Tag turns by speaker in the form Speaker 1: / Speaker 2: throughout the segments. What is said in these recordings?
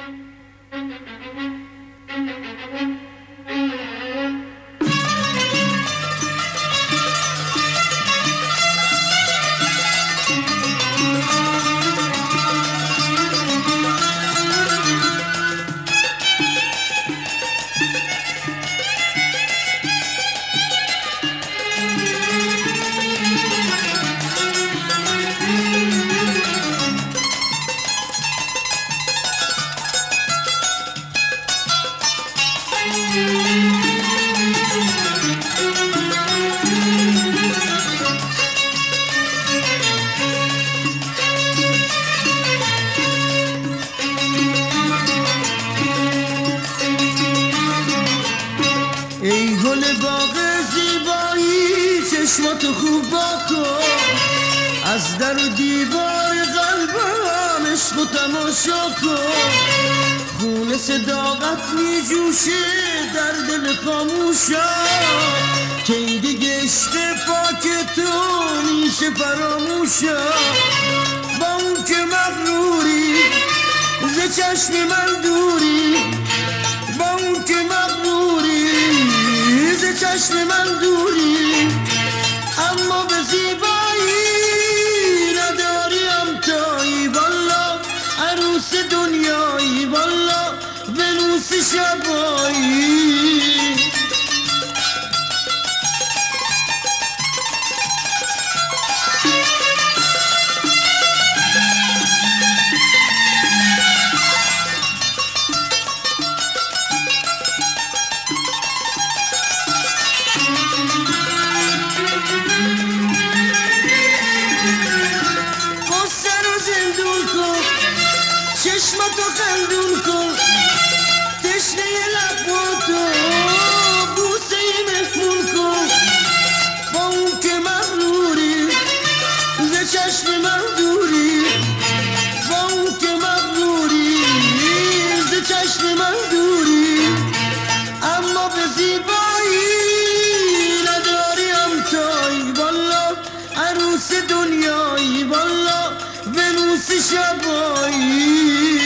Speaker 1: ای گل باغ زیبایی چشماتو خوب باکن، از در و دیوار قلبم عشق و تماشا کن. خون صداقت می جوشه در دل خاموشم، که این دیگه عشق پاک تو میشه فراموشم. با اون که مغروری ز چشم من دوری، با اون که مغروری ز چشم من دوری، اما به زیبایی نداری همتایی. والا عروس دنیایی، والا ونوس شبایی. چشماتو خندون کن، تشنه لباتو بوسه مهمون کن. با اون که مغروری ز چشم من دوری، با اون که مغروری ز چشم من دوری، اما به زیبایی نداری همتایی. والا عروس دنیایی، والا ونوس شبایی.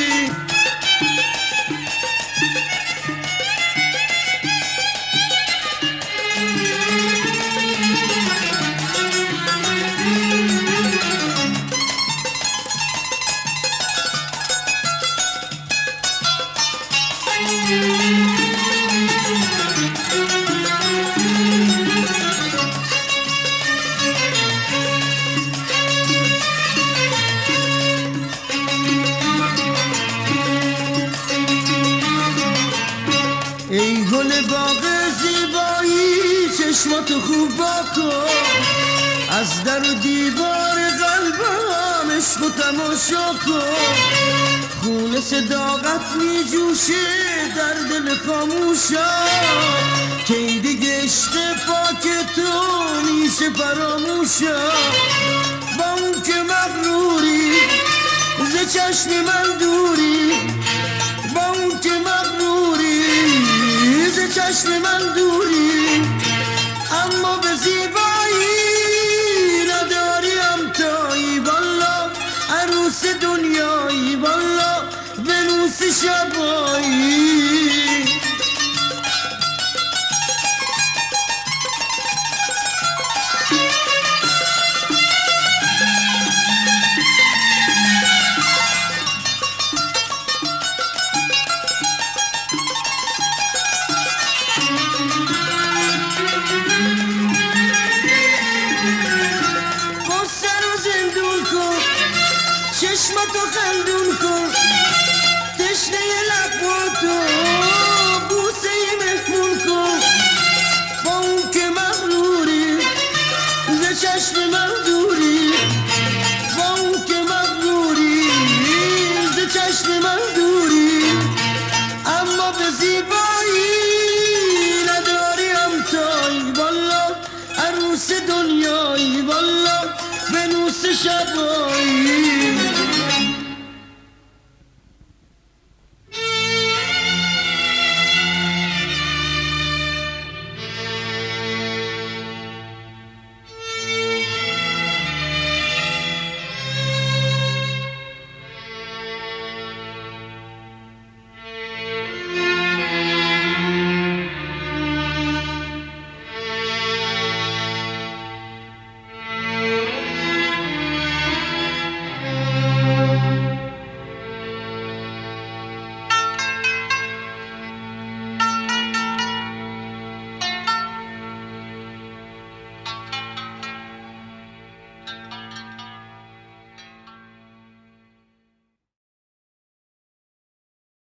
Speaker 1: ای گل باغ زیبایی چشماتو خوب باکن، از در و دیوار قلبم عشق و تماشا کن. خون صداقت می جوشه در دل خاموشم، که این دیگه عشق پاک تو میشه فراموشم. با اون که مغروری ز چشم من دوری، با اون که مغروری ز چشم من دوری، اما به زیبایی نداری همتایی. والا عروس دنیایی، والا ونوس شبایی. چشماتو خندون کن، تشنه لباتو بوسه مهمون کن. با اون که مغروری ز چشم من دوری، با اون که مغروری ز چشم من دوری، اما به زیبایی نداری همتایی. والا عروس دنیایی، والا ونوس شبایی.